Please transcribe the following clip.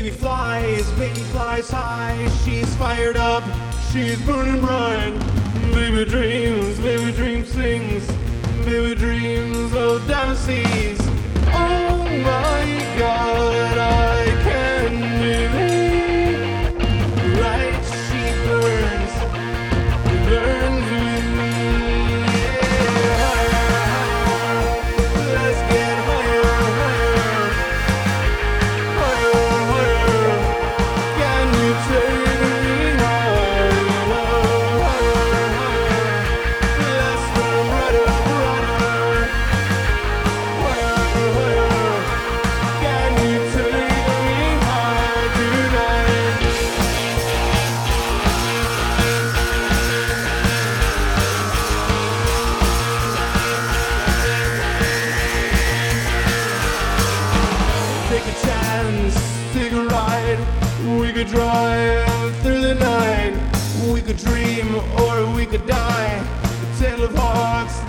baby flies high. She's fired up, she's burning bright. Baby dreams sings. Baby dreams of diamond seas. Oh my God, I can't believe. Right, she burns with me. Let's get higher, higher, higher, higher. Can you take me higher, higher, higher? Let's run brighter, brighter, higher, higher. Can you take me higher tonight? Take a chance, take a ride. We could drive through the night. We could dream or we could die. A tale of hearts.